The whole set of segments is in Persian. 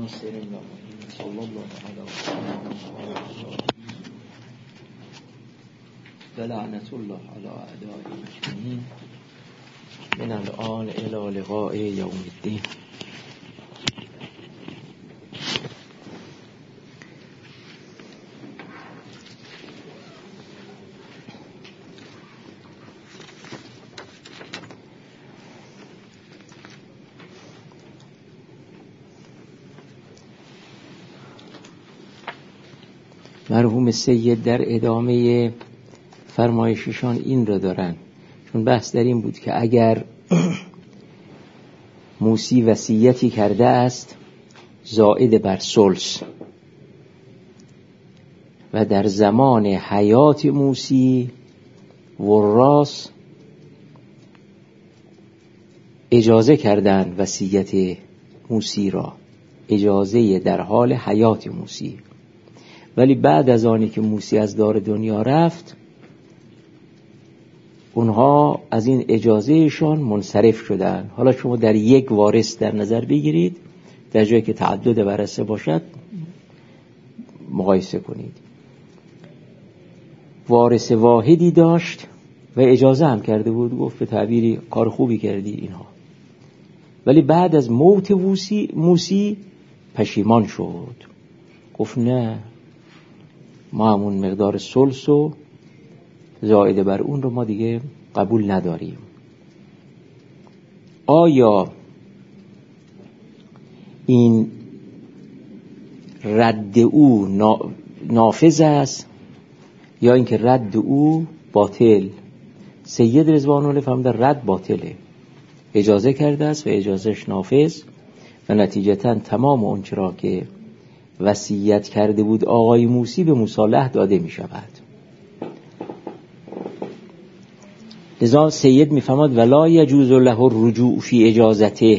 ناصر الله صلی الله علیه و لعنت الله علی اعدائه اجمعین من الآن الی لقاء یوم الدین. مرحوم سید در ادامه فرمایششان این را دارن، چون بحث در این بود که اگر موسی وصیتی کرده است زائد بر ثلث و در زمان حیات موسی وراث اجازه کردند وصیت موسی را، اجازه در حال حیات موسی، ولی بعد از آنی که موسی از دار دنیا رفت اونها از این اجازهشان منصرف شدن. حالا شما در یک وارث در نظر بگیرید، در جایی که تعدد ورثه باشد مقایسه کنید. وارث واحدی داشت و اجازه هم کرده بود، گفت به تعبیری کار خوبی کردی اینها، ولی بعد از موت موسی پشیمان شد، گفت نه، ما همون مقدار ثلث و زائد بر اون رو ما دیگه قبول نداریم. آیا این رد او نافذ است یا اینکه رد او باطل؟ سید رضوان الله فرموده رد باطله، اجازه کرده است و اجازهش نافذ و نتیجتاً تمام اون چرا که وصیت کرده بود آقای موسی به مصالح داده می شود. لذا سید می فرماد ولا یجوز له الرجوع فی اجازته،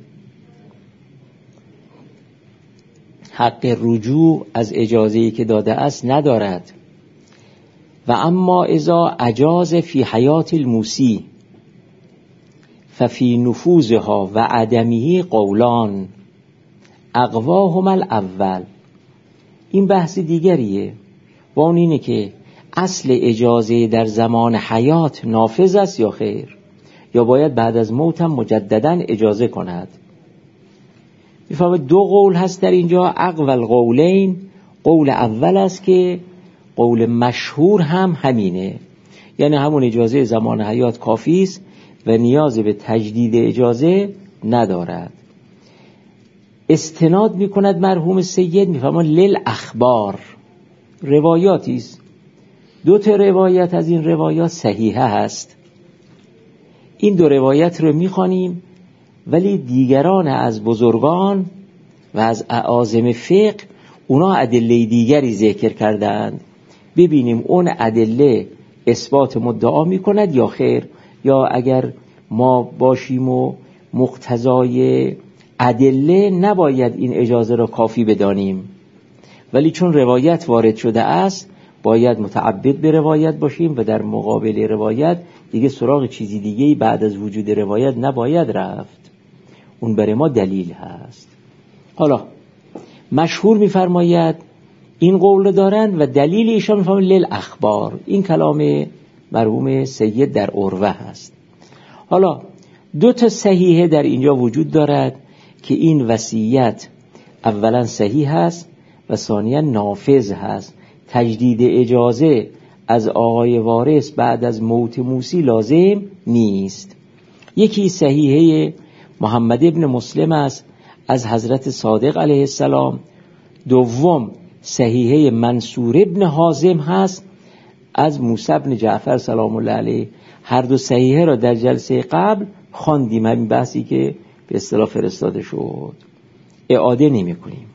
حق رجوع از اجازه‌ای که داده است ندارد. و اما اذا اجاز فی حیات الموسی ففی نفوذها و عدمه قولان اقواهما الاول. این بحث دیگریه و اون اینه که اصل اجازه در زمان حیات نافذ است یا خیر، یا باید بعد از موت هم مجددا اجازه کند. میفهمه دو قول هست در اینجا، اقوال قولین، قول اول است که قول مشهور هم همینه، یعنی همون اجازه زمان حیات کافی است و نیاز به تجدید اجازه ندارد. استناد میکند مرحوم سید، میفهمد لیل اخبار، روایاتی است، دو تا روایت از این روایات صحیحه هست، این دو روایت رو میخوانیم، ولی دیگران از بزرگان و از اعاظم فقه اونا ادله دیگری ذکر کردند، ببینیم اون ادله اثبات مدعا میکند یا خیر، یا اگر ما باشیم و مقتضای ادله نباید این اجازه را کافی بدانیم، ولی چون روایت وارد شده است باید متعبد به روایت باشیم و در مقابل روایت دیگه سراغ چیزی دیگه‌ای بعد از وجود روایت نباید رفت، اون برای ما دلیل هست. حالا مشهور می‌فرماید این قول دارند و دلیل ایشان می‌فرماید لیل اخبار، این کلام مرحوم سید در عروه هست. حالا دو تا صحیحه در اینجا وجود دارد که این وصیت اولا صحیح هست و ثانیا نافذ هست، تجدید اجازه از آقای وارث بعد از موت موسی لازم نیست. یکی صحیحه محمد ابن مسلم است از حضرت صادق علیه السلام، دوم صحیحه منصور ابن حازم هست از موسی ابن جعفر سلام الله علیه. هر دو صحیحه را در جلسه قبل خواندیم، همین بحثی که به اصطلاح فرستاده شد اعاده نمی کنیم.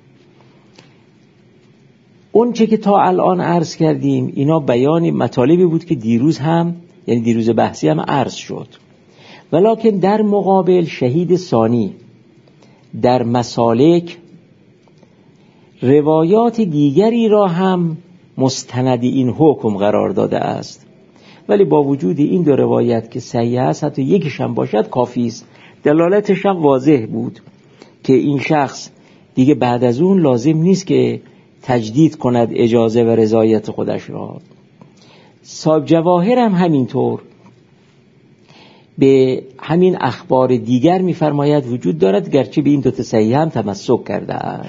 اون چه که تا الان عرض کردیم اینا بیان مطالبی بود که دیروز هم، یعنی دیروز بحثی هم عرض شد، ولکن در مقابل شهید ثانی در مسالک روایات دیگری را هم مستند این حکم قرار داده است، ولی با وجود این دو روایت که صحیح است حتی یکیش هم باشد کافی است. دلالتش هم واضح بود که این شخص دیگه بعد از اون لازم نیست که تجدید کند اجازه و رضایت خودش را. صاحب جواهر هم همینطور به همین اخبار دیگر می‌فرماید وجود دارد، گرچه به این دو تا صحیح هم تمسک کرده.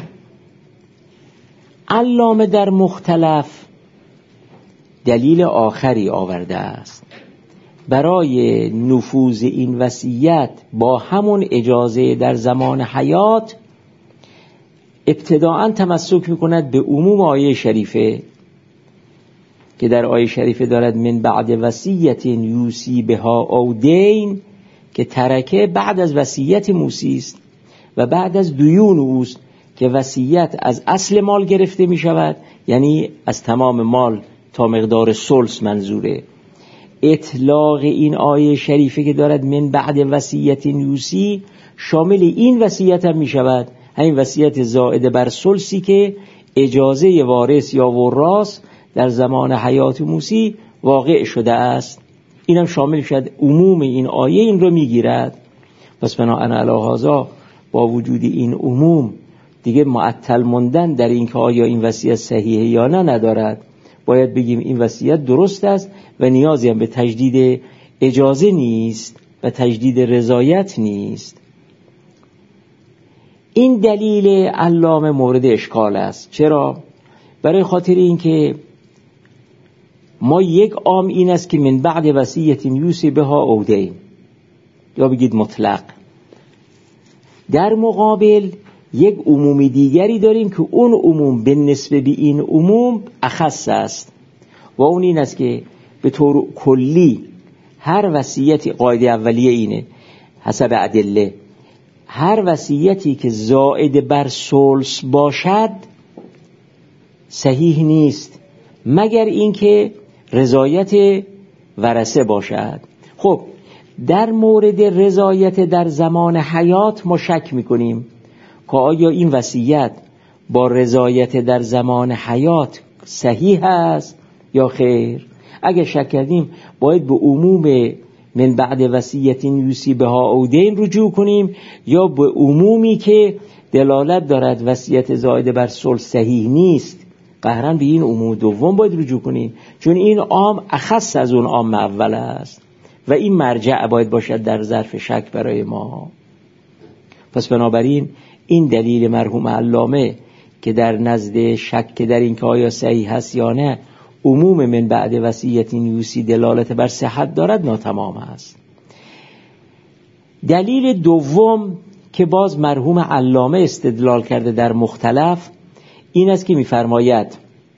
علامه در مختلف دلیل آخری آورده است برای نفوذ این وصیت با همون اجازه در زمان حیات. ابتداءً تمسک می‌کند به عموم آیه شریفه که در آیه شریفه دارد من بعد وصیت یوصی بها او دین، که ترکه بعد از وصیت موسی است و بعد از دیون اوست که وصیت از اصل مال گرفته می شود، یعنی از تمام مال تا مقدار ثلث منظوره. اطلاق این آیه شریفه که دارد من بعد وصیت یوصی شامل این وصیت هم می شود، همین وصیت زائد بر ثلثی که اجازه وارث یا وراث در زمان حیات موسی واقع شده است. اینم شامل شد. عموم این آیه این رو میگیرد. پس بناهن علی هذا با وجود این عموم دیگه معطل موندن در این که آیا این وصیت صحیحه یا نه ندارد. باید بگیم این وصیت درست است و نیازی هم به تجدید اجازه نیست و تجدید رضایت نیست. این دلیل علامه مورد اشکال است. چرا؟ برای خاطر این که ما یک عام این است که من بعد وصیت یوصی بها او دین، یا بگید مطلق. در مقابل یک عمومی دیگری داریم که اون عموم به نسبت به این عموم اخص است و اون این است که به طور کلی هر وصیتی، قاعده اولیه اینه حسب ادله، هر وصیتی که زائد بر ثلث باشد صحیح نیست مگر اینکه رضایت ورثه باشد. خب در مورد رضایت در زمان حیات ما شک میکنیم که آیا این وصیت با رضایت در زمان حیات صحیح است یا خیر. اگه شک کردیم باید به عموم من بعد وصیت یوصی بها او دین رجوع کنیم یا به عمومی که دلالت دارد وصیت زائد بر ثلث صحیح نیست، قهرن به این عموم دوم باید رجوع کنیم، چون این عام اخص از اون عام اول است و این مرجع باید باشد در ظرف شک برای ما. پس بنابراین این دلیل مرحوم علامه که در نزد شک در این که آیا صحیح هست یا نه عموم من بعد وصیت یوصی دلالت بر صحت دارد ناتمام است. دلیل دوم که باز مرحوم علامه استدلال کرده در مختلف این است که می‌فرماید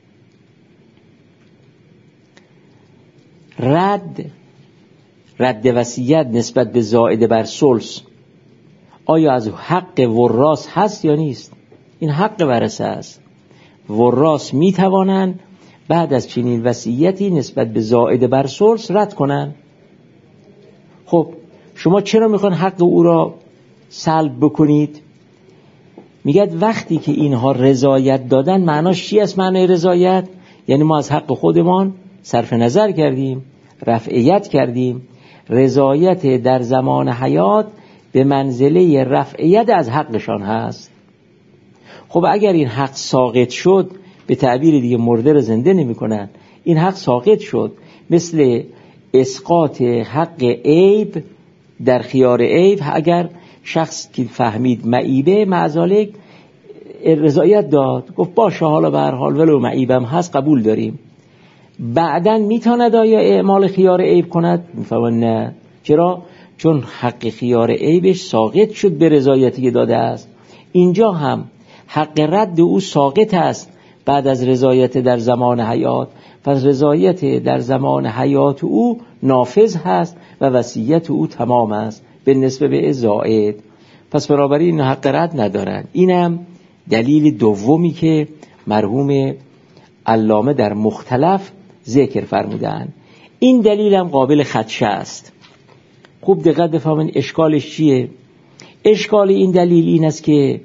رد وصیت نسبت به زائد بر ثلث آیا از حق وراث هست یا نیست؟ این حق ورثه است. وراث میتوانند بعد از چنین وصیتی نسبت به زائد بر ثلث رد کنند. خب شما چرا میخوان حق او را سلب بکنید؟ میگد وقتی که اینها رضایت دادن، معناش چی است؟ معنی رضایت یعنی ما از حق خودمان صرف نظر کردیم، رفعیت کردیم. رضایت در زمان حیات به منزله رفعیت از حقشان هست. خب اگر این حق ساقط شد، به تعبیر دیگه مرده رو زنده نمی کنن، این حق ساقط شد، مثل اسقاط حق عیب در خیار عیب. اگر شخص که فهمید معیبه معذالک رضایت داد، گفت باشه حالا به هر حال ولو معیبم هست قبول داریم، بعدن میتواند آیا اعمال خیار عیب کند؟ میفهمن نه. چرا؟ چون حق خیار عیبش ساقط شد به رضایتی که داده است. اینجا هم حق رد او ساقط است بعد از رضایت در زمان حیات، پس رضایت در زمان حیات او نافذ هست و وصیت او تمام است به نسبت به زائد. پس بنابراین حق رد ندارند. اینم دلیل دومی که مرحوم علامه در مختلف ذکر فرمودند. این دلیل هم قابل خدشه است. خوب دقت بفهمین اشکالش چیه. اشکال این دلیل این است که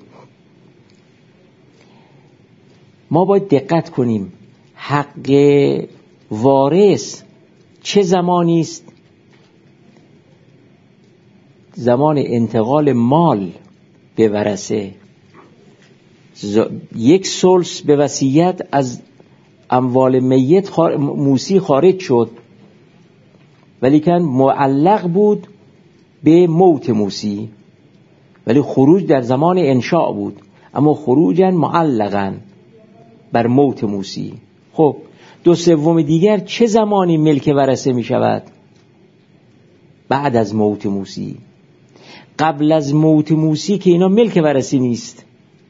ما باید دقت کنیم حق وارث چه زمانی است؟ زمان انتقال مال به ورثه. یک ثلث به وصیت از اموال میت موسی خارج شد، ولیکن معلق بود به موت موسی، ولی خروج در زمان انشاء بود، اما خروجا معلقا بر موت موسی. خب 2/3 دیگر چه زمانی ملک ورثه می شود؟ بعد از موت موسی. قبل از موت موسی که اینا ملک ورثی نیست.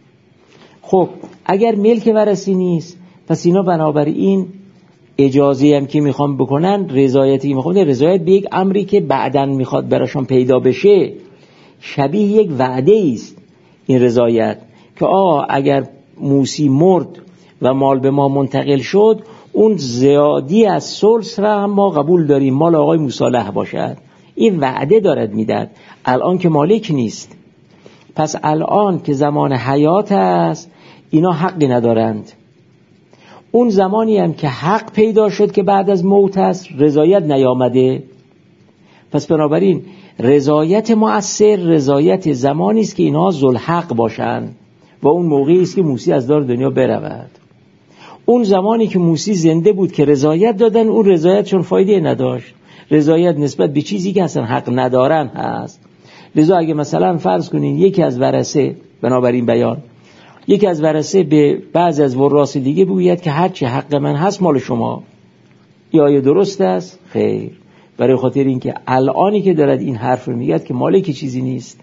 خب اگر ملک ورثی نیست، پس اینا بنابراین اجازه هم که میخوام بکنن، رضایتی که میخوام، رضایت به یک امری که بعداً میخواد براشون پیدا بشه، شبیه یک وعده است این رضایت، که اگر موسی مرد و مال به ما منتقل شد، اون زیادی از ثلث را هم ما قبول داریم، مال آقای مصالح باشد. این وعده دارد میداد، الان که مالک نیست. پس الان که زمان حیات است اینا حقی ندارند. اون زمانی هم که حق پیدا شد که بعد از موت است، رضایت نیامده. پس بنابراین رضایت مؤثر رضایت زمانی است که اینها ذوالحق باشند و اون موقعی است که موسی از دار دنیا برود. اون زمانی که موسی زنده بود که رضایت دادن، اون رضایت چون فایده نداشت. رضایت نسبت به چیزی که اصلا حق ندارن هست. لذا اگه مثلا فرض کنین یکی از ورثه، بنابراین بیان، یکی از ورثه به بعض از وراث دیگه بگوید که هر چی حق من هست مال شما، این آیه درست است؟ خیر. برای خاطر اینکه الانی که دارد این حرف رو میگه که مالک چیزی نیست،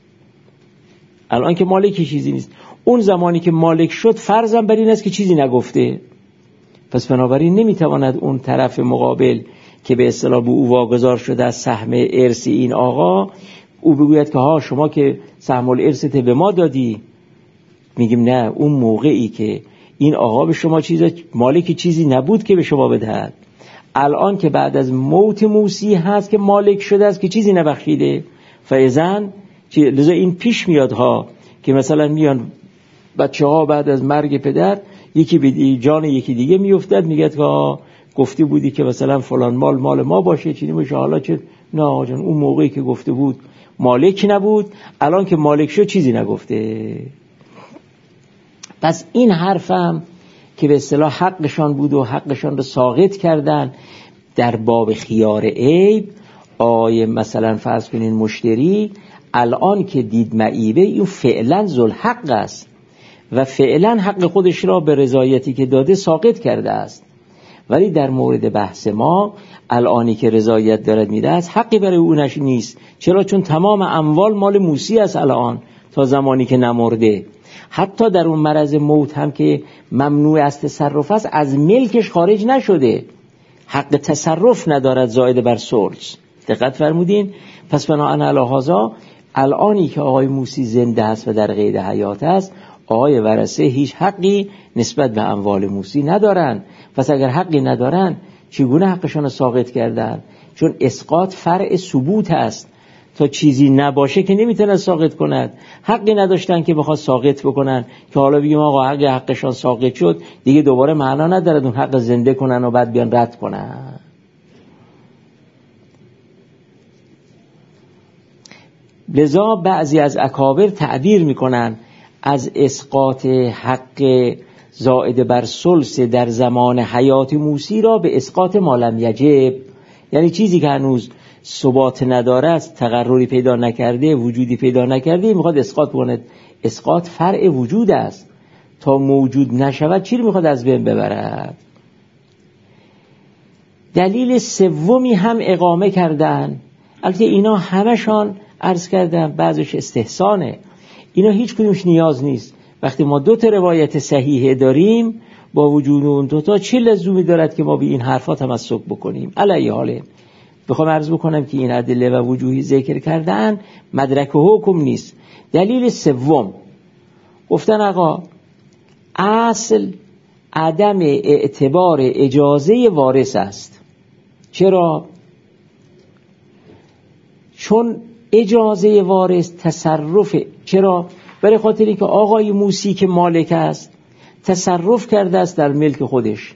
الان که مالک چیزی نیست، اون زمانی که مالک شد فرضم بر این است که چیزی نگفته. پس بنابراین نمیتواند اون طرف مقابل که به اصطلاح به او واگذار شده از سهم ارث این آقا، او بگوید که ها شما که سهم الارثت به ما دادی. میگیم نه، اون موقعی که این آقا به شما مالک چیزی نبود که به شما بدهد. الان که بعد از موت موسی هست که مالک شده است که چیزی نبخشیده. فایزن لذا این پیش میاد ها که مثلا میان بچه ها بعد از مرگ پدر یکی به جان یکی دیگه میافتد، میگه که گفته بودی که مثلا فلان مال ما باشه، چیزی باشه، حالا چه؟ نه جان، اون موقعی که گفته بود مالک نبود، الان که مالک شد چیزی نگفته. پس این حرفم که به اصطلاح حقشان بود و حقشان رو ساقط کردن در باب خیار عیب. مثلا فرض کنین مشتری الان که دید معیبه، این فعلا ذوالحق است و فعلا حق خودش را به رضایتی که داده ساقط کرده است، ولی در مورد بحث ما الانی که رضایت دارد میده است، حقی برای اونش نیست. چرا؟ چون تمام اموال مال موسی است الان تا زمانی که نمرده. حتی در اون مرض موت هم که ممنوع از تصرف است، از ملکش خارج نشده، حق تصرف ندارد زائد بر ثلث. دقت فرمودین؟ پس بناهن علی هذا الانی که آقای موسی زنده است و در قید حیات است، آقای ورثه هیچ حقی نسبت به اموال موسی ندارن. پس اگر حقی ندارن چگونه حقشان رو ساقط کردن؟ چون اسقاط فرع ثبوت است، تا چیزی نباشه که نمیتونه ساقط کند. حقی نداشتن که بخواد ساقط بکنن که حالا بگیم آقا حقشان ساقط شد دیگه دوباره معنا نداره اون حق زنده کنن و بعد بیان رد کنن. لذا بعضی از اکابر تعبیر میکنن از اسقاط حق زائد بر ثلث در زمان حیات موسی را به اسقاط ما لم یجب، یعنی چیزی که هنوز ثبات نداره است، تقرری پیدا نکرده، وجودی پیدا نکرده، میخواد اسقاط کنه. اسقاط فرع وجود است، تا موجود نشود چی رو میخواد از بین ببرد؟ دلیل سومی هم اقامه کردن. البته اینا همشان عرض کردم بعضش استحسانه، اینا هیچ کدومش نیاز نیست. وقتی ما 2 روایت صحیحه داریم، با وجود اون 2 چه لزومی دارد که ما به این حرفا تمسک بکنیم؟ علی حاله بخوام عرض بکنم که این ادله و وجوهی ذکر کردن مدرک و حکم نیست. دلیل سوم گفتن آقا اصل عدم اعتبار اجازه وارث است. چرا؟ چون اجازه وارث تصرف. چرا؟ برای خاطر اینکه آقای موسی که مالک است تصرف کرده است در ملک خودش،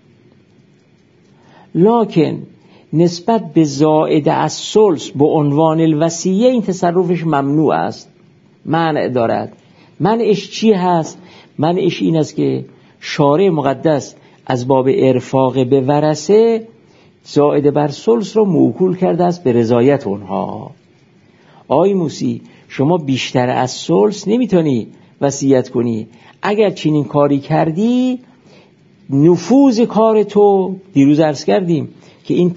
لکن نسبت به زائد از ثلث به عنوان الوصیه این تصرفش ممنوع است، منع دارد. منعش چی هست؟ منعش این است که شارع مقدس از باب ارفاق به ورثه زائد بر ثلث رو موکول کرده است به رضایت اونها. آی موسی شما بیشتر از ثلث نمیتونی وصیت کنی، اگر چنین کاری کردی نفوذ کار تو، دیروز عرض کردیم که این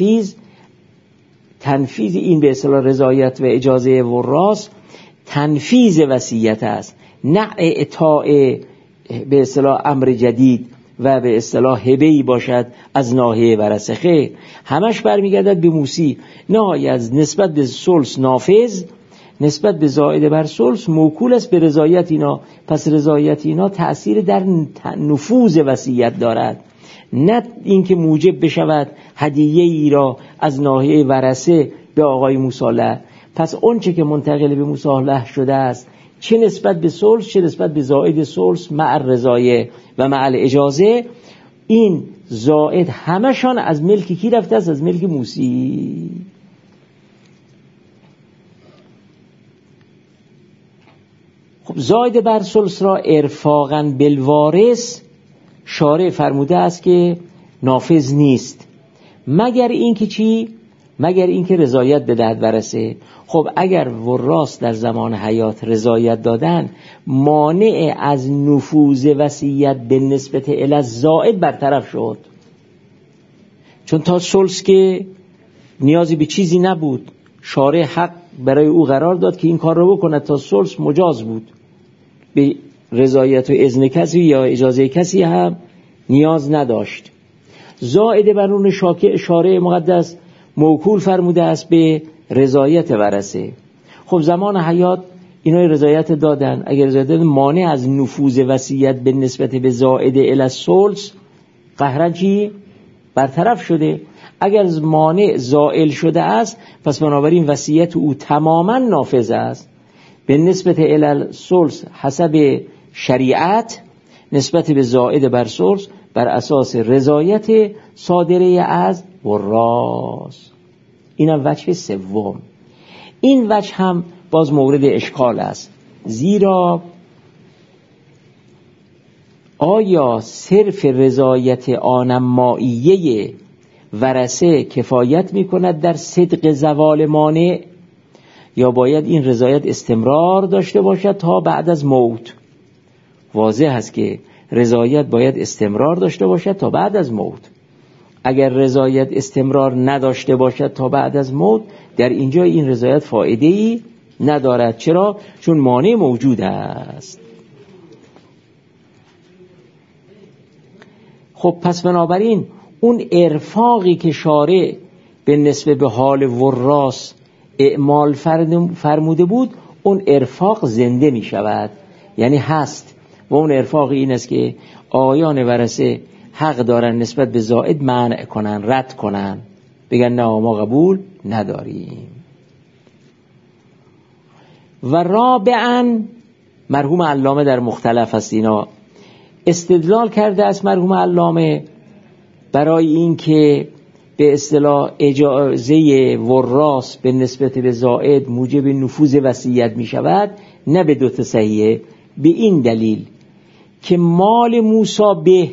تنفیذ این به اصطلاح رضایت و اجازه وراث تنفیذ وصیت است، نه اعطاء به اصطلاح امر جدید و به اصطلاح هبه‌ای باشد از ناحیه ورثه. خیر، همش برمیگردد به موسی، نهایت از نسبت به ثلث نافذ، نسبت به زائد بر ثلث موکول است به رضایت اینا. پس رضایت اینا تأثیر در نفوذ وصیت دارد، نه اینکه موجب بشود هدیه ای را از ناحیه ورثه به آقای مصالح. پس اون چه که منتقل به مصالح شده است، چه نسبت به ثلث چه نسبت به زائد ثلث مع الرضایه و مع الاجازه، این زائد همشان از ملک کی رفته است؟ از ملک موسی. خب زائد بر ثلث را ارفاقا بالوارث شارع فرموده است که نافذ نیست، مگر اینکه چی؟ مگر اینکه رضایت بدهد ورثه. خب اگر وراث در زمان حیات رضایت دادن، مانع از نفوذ وصیت به نسبت الی الزائد برطرف شد، چون تا ثلث که نیازی به چیزی نبود، شارع حق برای او قرار داد که این کار رو بکنه، تا ثلث مجاز بود، به رضایت و اذن کسی یا اجازه کسی هم نیاز نداشت. زائد بر اون شارع مقدس موکول فرموده است به رضایت ورثه. خب زمان حیات اینا رضایت دادن، اگر رضایت دادن مانع از نفوذ وصیت به نسبت به زائد الی الثلث قهرن چی؟ برطرف شده. اگر مانع زائل شده است، پس بنابراین وصیت او تماما نافذ است به نسبت الی الثلث حسب شریعت، نسبت به زائد بر ثلث بر اساس رضایت صادره از وراث. اینم وجه سوم. این وجه هم باز مورد اشکال است، زیرا آیا صرف رضایت آنماییه ورثه کفایت می کند در صدق زوال مانع، یا باید این رضایت استمرار داشته باشد تا بعد از موت؟ واضح است که رضایت باید استمرار داشته باشد تا بعد از موت. اگر رضایت استمرار نداشته باشد تا بعد از موت، در اینجا این رضایت فایده‌ای ندارد. چرا؟ چون مانع موجود است. خب پس بنابراین اون ارفاقی که شارع به نسبت به حال وراث اعمال فرموده بود، اون ارفاق زنده می شود، یعنی هست. و اون ارفاق این است که آقایان ورثه حق دارن نسبت به زائد منع کنن، رد کنن، بگن نه ما قبول نداریم. و رابعاً مرحوم علامه در مختلف است اینا استدلال کرده است، مرحوم علامه برای این که به اصطلاح اجازه وراث به نسبت به زائد موجب نفوذ وصیت می شود، نه به دو تا صحیحه، به این دلیل که مال موسی به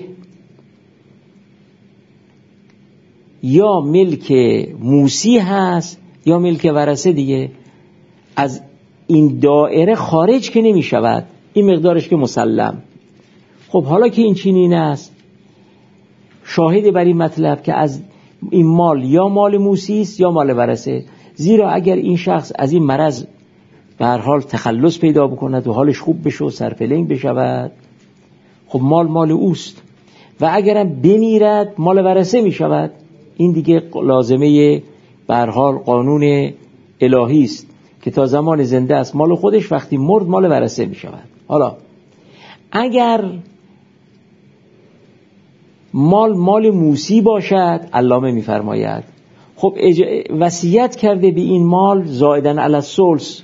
یا ملک موسی هست یا ملک ورثه دیگه، از این دایره خارج که نمی شود، این مقدارش که مسلم. خب حالا که این چنین است، شاهد بر این مطلب که از این مال یا مال موسی است یا مال ورثه، زیرا اگر این شخص از این مرض به هر حال تخلص پیدا بکند و حالش خوب بشه و سرپلنگ بشود، خب مال اوست، و اگرم بمیرد مال ورثه می شود. این دیگه لازمه به هر حال قانون الهی است که تا زمان زنده است مال خودش، وقتی مرد مال ورثه می شود. حالا اگر مال موسی باشد، علامه می فرماید خب وصیت کرده به این مال زائدن علی الثلث.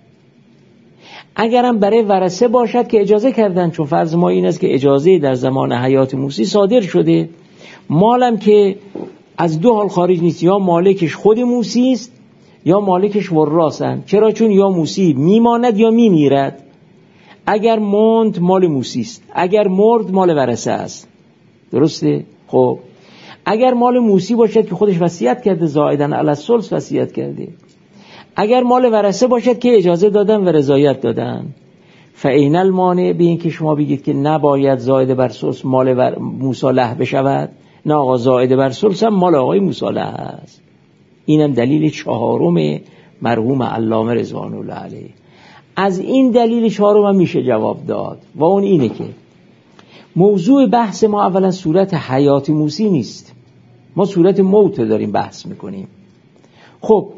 اگرم برای ورثه باشد که اجازه کردن، چون فرض ما این است که اجازه در زمان حیات موسی صادر شده، مالم که از دو حال خارج نیست، یا مالکش خود موسی است یا مالکش وراثن. چرا؟ چون یا موسی میماند یا میمیرد. اگر موند مال موسی است، اگر مرد مال ورثه است. درسته؟ خب اگر مال موسی باشد که خودش وصیت کرده، زائداً علی الثلث وصیت کرده، اگر مال ورثه باشد که اجازه دادن و رضایت دادن، فاین المانع به این که شما بگید که نباید زائد بر ثلث مال موسی له بشود، نه آقا زائد بر ثلث هم مال آقای موسی له است. اینم دلیل چهارم مرحوم علامه رضوان الله علیه. از این دلیل چهارم هم میشه جواب داد و اون اینه که موضوع بحث ما اولا صورت حیات موسی نیست، ما صورت موت داریم بحث میکنیم. خب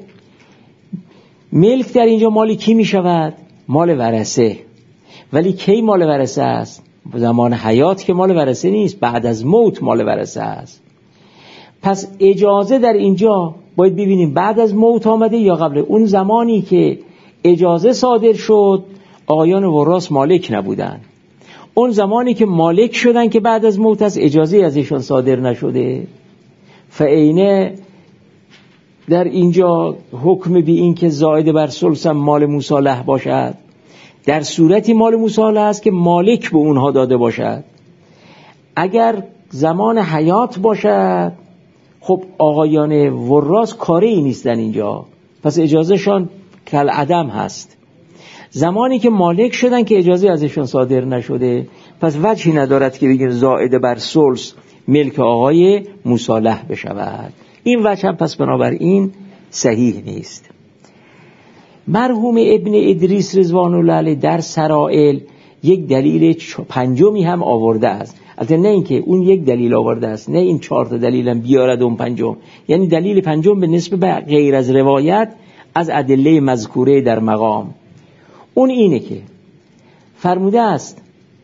ملک در اینجا مال کی میشود؟ مال ورثه. ولی کی مال ورثه است؟ زمان حیات که مال ورثه نیست، بعد از موت مال ورثه است. پس اجازه در اینجا باید ببینیم بعد از موت آمده یا قبل. اون زمانی که اجازه صادر شد آقایان وراث مالک نبودن، اون زمانی که مالک شدن که بعد از موت از اجازه ازشون صادر نشده. فعینه در اینجا حکم بی این که زائد بر ثلث مال موسی له باشد، در صورتی مال موسی له است که مالک به اونها داده باشد. اگر زمان حیات باشد خب آقایان وراث کاری نیستن اینجا، پس اجازهشان کل عدم هست. زمانی که مالک شدن که اجازه ازشون صادر نشده، پس وجهی ندارد که بگیم زائد بر ثلث ملک آقای موسی له بشود. این وجه هم پس بنابراین صحیح نیست. مرحوم ابن ادریس رضوان الله علیه در سرائل یک دلیل پنجمی هم آورده است. البته نه اینکه اون یک دلیل آورده است، نه این 4 تا دلیل هم بیارد اون پنجم، یعنی دلیل پنجم به نسبت به غیر از روایت از ادله مذکوره در مقام. اون اینه که فرموده است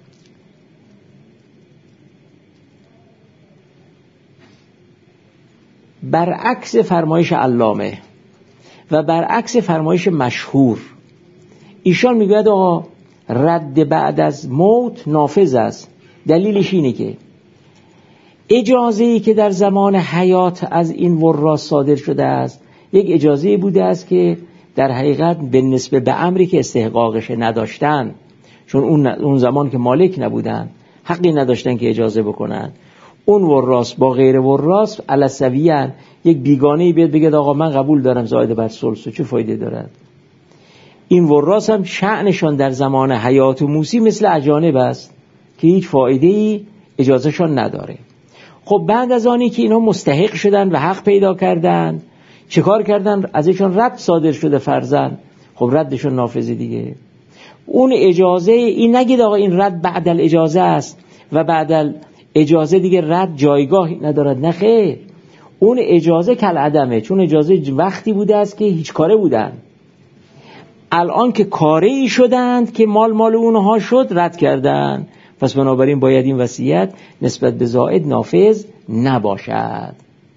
برعکس فرمایش علامه و برعکس فرمایش مشهور، ایشان میگوید آقا رد بعد از موت نافذ است. دلیلش اینه که اجازه‌ای که در زمان حیات از این وراث صادر شده است یک اجازه بوده است که در حقیقت به نسبت به امری که استحقاقش نداشتن، چون اون زمان که مالک نبودن حقی نداشتن که اجازه بکنن، اون وراث با غیر وراث علی سویان، یک بیگانه‌ای بیاد بگه آقا من قبول دارم زائد بر ثلث، چه فایده دارد؟ این وراث هم شأنشان در زمان حیات موسی مثل اجانب است که هیچ فایده‌ای اجازهشان نداره. خب بعد از آنی که اینا مستحق شدن و حق پیدا کردن، چه کار کردن؟ ازشان رد صادر شده فرزن، خب ردشون نافذه دیگه. اون اجازه این نگید آقا این رد بعد الاجازه است و بعد اجازه دیگه رد جایگاهی ندارد، نه خیر، اون اجازه کل عدمه، چون اجازه وقتی بوده است که هیچ کاره بودن، الان که کاره ای شدند که مال اونها شد رد کردن، پس بنابراین باید این وصیت نسبت به زائد نافذ نباشد.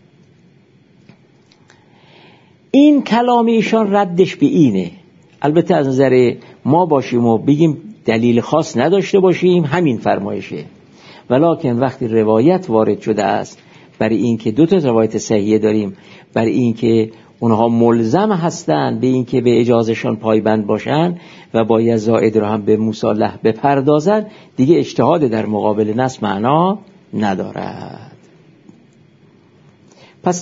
این کلام ایشان ردش به اینه. البته از نظر ما باشیم و بگیم دلیل خاص نداشته باشیم همین فرمایشه، ولکن وقتی روایت وارد شده است برای این که 2 تا روایت صحیحه داریم، برای این که اونها ملزم هستند به این که به اجازهشان پایبند باشن و باید زائد را هم به موسی له بپردازن، دیگه اجتهاد در مقابل نص معنا ندارد. پس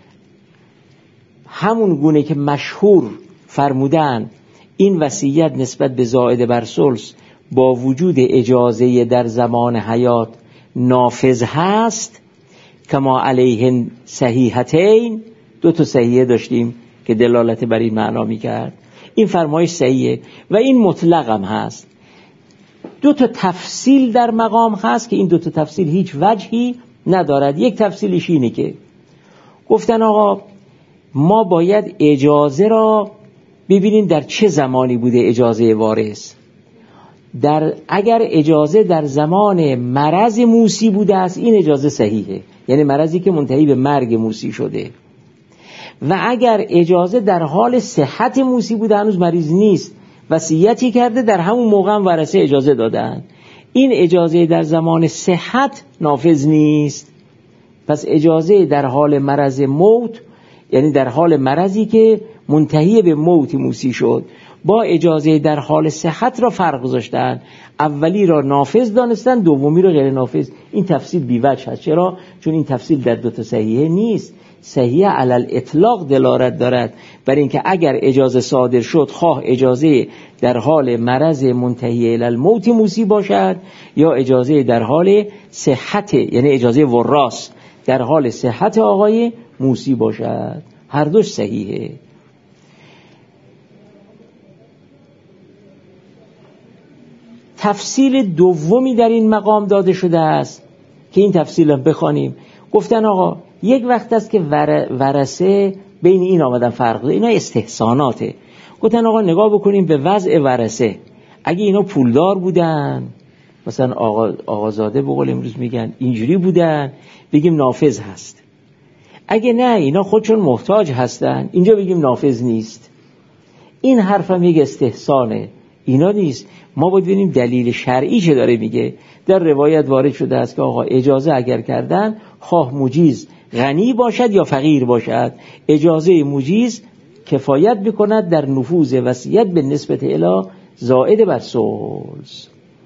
همون گونه که مشهور فرمودن این وصیت نسبت به زائد بر ثلث با وجود اجازه در زمان حیات نافذ هست، کما علیهن صحیحتین، 2 تا صحیحه داشتیم که دلالت بر این معنا میکرد، این فرمایش صحیحه و این مطلق هم هست. 2 تا تفصیل در مقام هست که این 2 تا تفصیل هیچ وجهی ندارد. یک تفصیلش اینه که گفتن آقا ما باید اجازه را ببینیم در چه زمانی بوده اجازه وارث. اگر اجازه در زمان مرض موسی بوده است این اجازه صحیحه، یعنی مرضی که منتهی به مرگ موسی شده، و اگر اجازه در حال صحت موسی بوده هنوز مریض نیست، وصیتی کرده در همون موقع هم ورثه اجازه دادن، این اجازه در زمان صحت نافذ نیست. پس اجازه در حال مرض موت، یعنی در حال مرضی که منتهی به موت موسی شد، با اجازه در حال صحت را فرق گذاشتن، اولی را نافذ دانستن، دومی را غیر نافذ. این تفصیل بی‌وجه هست. چرا؟ چون این تفصیل در دو تا صحیحه نیست. صحیحه علی الاطلاق دلالت دارد بر اینکه اگر اجازه صادر شد، خواه اجازه در حال مرض منتهی الی الموت موسی باشد یا اجازه در حال صحت، یعنی اجازه وراث در حال صحت آقای موسی باشد، هر دوش صحیحه. تفصیل دومی در این مقام داده شده است که این تفصیل هم بخوانیم. گفتن آقا یک وقت است که ورثه بین این آمدن فرق داره، اینا استحساناته. گفتن آقا نگاه بکنیم به وضع ورثه، اگه اینا پولدار بودن، مثلا آقازاده به قول امروز میگن اینجوری بودن، بگیم نافذ هست. اگه نه اینا خودشون محتاج هستن، اینجا بگیم نافذ نیست. این حرف هم یک استحسانه، اینا نیست. ما باید ببینیم دلیل شرعی چه داره میگه. در روایت وارد شده است که آقا اجازه اگر کردن، خواه مجیز غنی باشد یا فقیر باشد، اجازه مجیز کفایت بکند در نفوذ وصیت به نسبت الی زائد بر ثلث.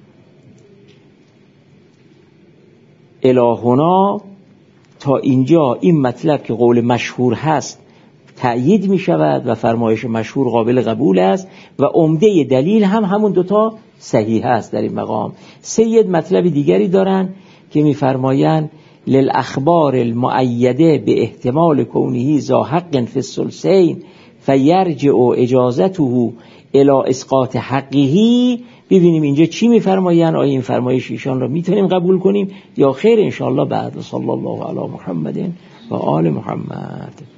الهنا تا اینجا این مطلب که قول مشهور هست تأیید می شود و فرمایش مشهور قابل قبول است و عمده دلیل هم همون دوتا صحیح است در این مقام. سید مطلب دیگری دارن که می فرماین للاخبار المؤیده به احتمال کونه ذا حق فی الثلثین فیرجع اجازته الی اسقاط حقه. ببینیم اینجا چی می فرماین، آیا این فرمایش ایشان را میتونیم قبول کنیم یا خیر؟ انشاءالله بعد. صلی الله علی محمد و آل محمد.